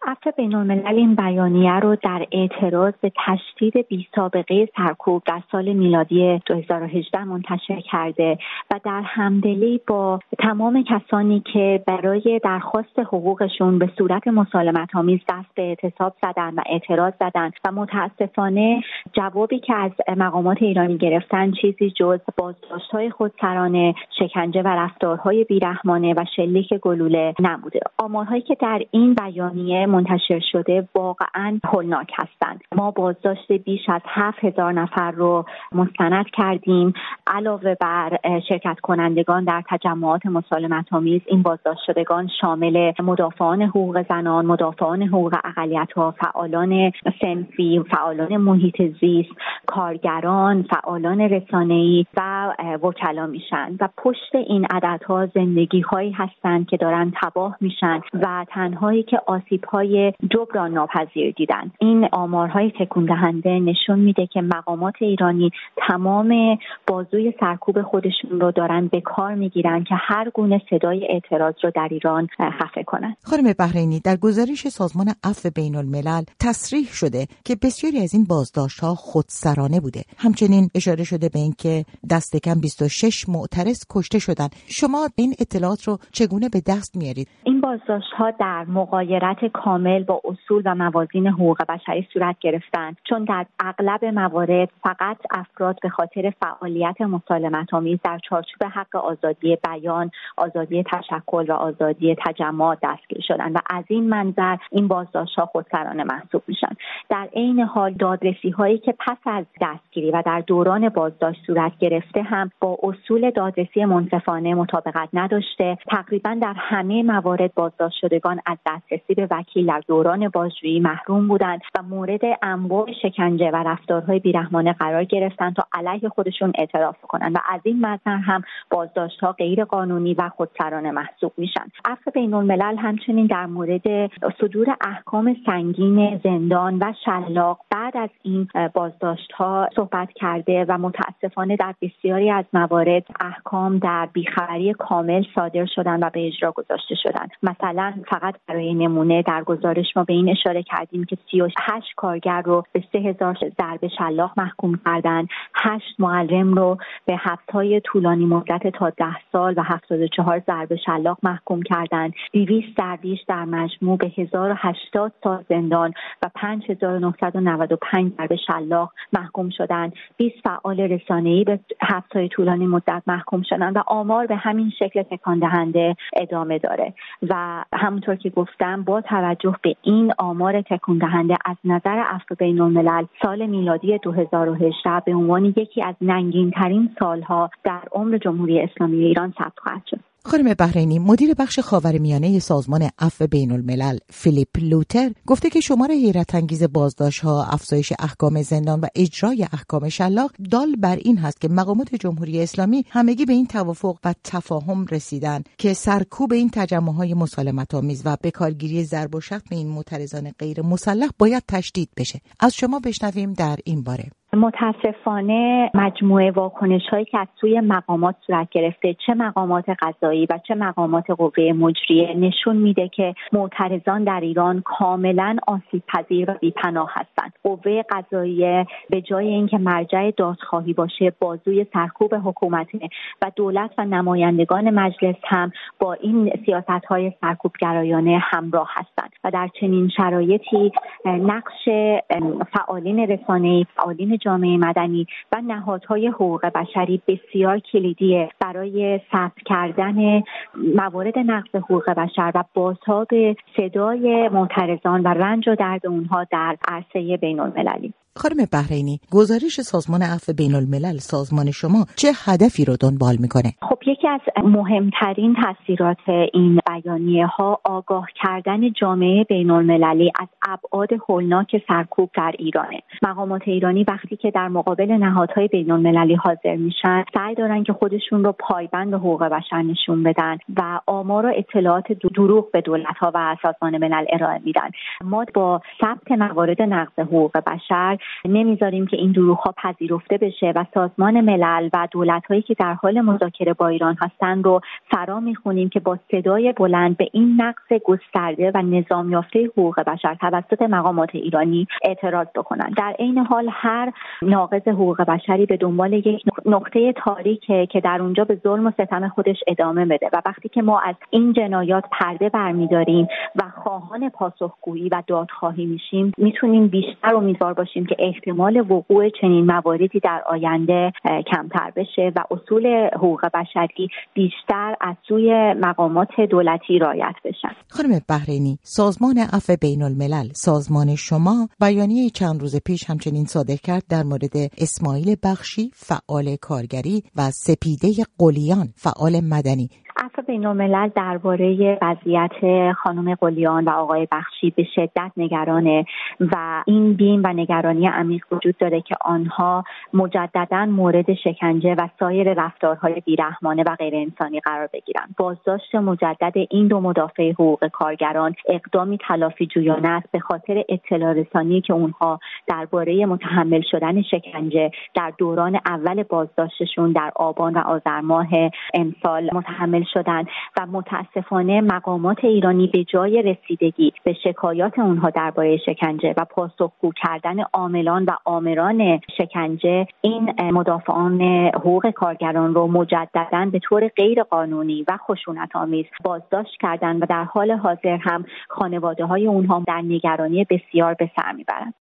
عفو بین‌الملل این بیانیه رو در اعتراض به تشدید بی‌سابقه سرکوب در سال میلادی 2018 منتشر کرده و در همدلی با تمام کسانی که برای درخواست حقوقشون به صورت مسالمت‌آمیز دست به اعتصاب زدن و اعتراض زدن و متاسفانه جوابی که از مقامات ایرانی گرفتن چیزی جز بازداشت‌های خودسرانه، شکنجه و رفتارهای بیرحمانه و شلیک گلوله نبوده. آمارهایی که در این بیانیه منتشر شده واقعاً هولناک هستند. ما بازداشت بیش از 7,000 نفر رو مستند کردیم. علاوه بر شرکت کنندگان در تجمعات مسالمت‌آمیز، این بازداشت شدگان شامل مدافعان حقوق زنان، مدافعان حقوق اقلیت‌ها، فعالان صنفی، فعالان محیط زیست، کارگران، فعالان رسانه‌ای و وکلا میشن و پشت این عددها زندگی‌هایی هستند که دارن تباه میشن و تنهایی که آسیب‌های جبران ناپذیر دیدن. این آمارهای تکون دهنده نشون میده که مقامات ایرانی تمام بازوی سرکوب خودشون رو دارن به کار میگیرن که هر گونه صدای اعتراض رو در ایران خفه کنن. خانم بحرینی، در گزارش سازمان عفو بین‌الملل تصریح شده که بسیاری از این بازداشت‌ها خودسرانه بوده. همچنین اشاره شده به اینکه دست کم 26 معترض کشته شدند. شما این اطلاعات رو چگونه به دست میارید؟ این بازداشت‌ها در مغایرت کامل با اصول و موازین حقوق بشری صورت گرفتند، چون در اغلب موارد فقط افراد به خاطر فعالیت مسالمت‌آمیز در چارچوب حق آزادی بیان، آزادی تشکل و آزادی تجمع دستگیر شدند و از این منظر این بازداشت‌ها خودسرانه محسوب میشن. در عین حال دادرسی‌هایی که پس از دستگیری و در دوران بازداشت صورت گرفته هم با اصول دادرسی منصفانه مطابقت نداشته. تقریبا در همه موارد بازداشت شدگان از دسترسی به وکیل در دوران بازجویی محروم بودند و مورد انواع شکنجه و رفتارهای بیرحمانه قرار گرفتند تا علیه خودشون اعتراف کنند و از این منظر هم بازداشت‌ها غیر قانونی و خودسرانه محسوب میشن. عفو بین‌الملل همچنین در مورد صدور احکام سنگین زندان و شلاق بعد از این بازداشت‌ها صحبت کرده و متاسفانه در بسیاری از موارد احکام در بیخبری کامل صادر شدن و به اجرا گذاشته شدن. مثلا فقط برای نمونه در گزارش ما به این اشاره کردیم که 38 کارگر رو به 3,000 ضرب شلاق محکوم کردن، 8 معلم رو به حبس‌های طولانی مدت تا 10 سال و 74 ضرب شلاق محکوم کردن، 200 درویش در مجموع به 1080 سال زندان و 5,995 ضرب شلاق محکوم شدند، 20 فعال رسانه‌ای به حبس‌های طولانی مدت محکوم شدند و آمار به همین شکل تکان دهنده ادامه داره. و همونطور که گفتم با توجه به این آمار تکان دهنده از نظر عفو بین‌الملل سال میلادی 2018 به عنوان یکی از ننگین‌ترین سالها در عمر جمهوری اسلامی ایران ثبت خواهد شد. خانم بحرینی، مدیر بخش خاورمیانه سازمان عفو بین‌الملل فیلیپ لوتر گفته که شمار حیرت انگیز بازداشت‌ها، افزایش احکام زندان و اجرای احکام شلاق دال بر این هست که مقامات جمهوری اسلامی همگی به این توافق و تفاهم رسیدن که سرکوب این تجمع‌های مسالمت‌آمیز و بکارگیری ضرب و شتم این معترضان غیر مسلح باید تشدید بشه. از شما بشنویم در این باره. متاسفانه مجموعه واکنش‌هایی که از سوی مقامات صورت گرفته، چه مقامات قضایی و چه مقامات قوه مجریه، نشون میده که معترضان در ایران کاملا آسیب‌پذیر و بی‌پناه هستند. قوه قضاییه به جای اینکه مرجع دادخواهی باشه، بازوی سرکوب حکومته و دولت و نمایندگان مجلس هم با این سیاست‌های سرکوبگرایانه همراه هستند و در چنین شرایطی نقش فعالین رسانه‌ای، فعالین جامعه مدنی و نهادهای حقوق بشری بسیار کلیدیه برای ثبت کردن موارد نقض حقوق بشر و بازتاب صدای معترضان و رنج و درد اونها در عرصه بین‌المللی. خانم بحرینی، گزارش سازمان عفو بین‌الملل سازمان شما چه هدفی رو دنبال میکنه؟ خب یکی از مهمترین تاثیرات این بیانیه ها آگاه کردن جامعه بین‌المللی از ابعاد هولناک سرکوب در ایرانه. مقامات ایرانی وقتی که در مقابل نهادهای بین‌المللی حاضر میشن، سعی دارن که خودشون رو پایبند حقوق بشر نشون بدن و آمار و اطلاعات دروغ به دولت‌ها و سازمان ملل ارائه میدن. ما با ثبت موارد نقض حقوق بشر نمیذاریم که این دروغ‌ها پذیرفته بشه و سازمان ملل و دولت‌هایی که در حال مذاکره با ایران هستند رو فرا می‌خونیم که با صدای بلند به این نقض گسترده و نظام یافته حقوق بشر توسط مقامات ایرانی اعتراض بکنند. در عین حال هر ناقض حقوق بشری به دنبال یک نقطه تاریکه که در اونجا به ظلم و ستم خودش ادامه بده و وقتی که ما از این جنایات پرده برمی‌داریم و خواهان پاسخگویی و دادخواهی میشیم، میتونیم بیشتر امیدوار باشیم که احتمال وقوع چنین مواردی در آینده کمتر بشه و اصول حقوق بشری بیشتر از سوی مقامات دولتی رعایت بشن. خانم بحرینی، سازمان عفو بین الملل، سازمان شما بیانیه چند روز پیش همچنین صادر کرد در مورد اسماعیل بخشی، فعال کارگری و سپیده قلیان، فعال مدنی. عفو بین الملل درباره وضعیت خانم قلیان و آقای بخشی به شدت نگرانه و این بیم و نگرانی عمیق وجود داره که آنها مجددا مورد شکنجه و سایر رفتارهای بیرحمانه و غیر انسانی قرار بگیرند. بازداشت مجدد این دو مدافع حقوق کارگران اقدامی تلافی جویانه است به خاطر اطلاع رسانی که اونها درباره متحمل شدن شکنجه در دوران اول بازداشتشون در آبان و آذر ماه امسال متحمل شدن و متاسفانه مقامات ایرانی به جای رسیدگی به شکایات اونها درباره شکنجه و پاسخگو کردن عاملان و آمران شکنجه، این مدافعان حقوق کارگران رو مجدداً به طور غیر قانونی و خشونت‌آمیز بازداشت کردن و در حال حاضر هم خانواده‌های اونها در نگرانی بسیار به سر میبرند.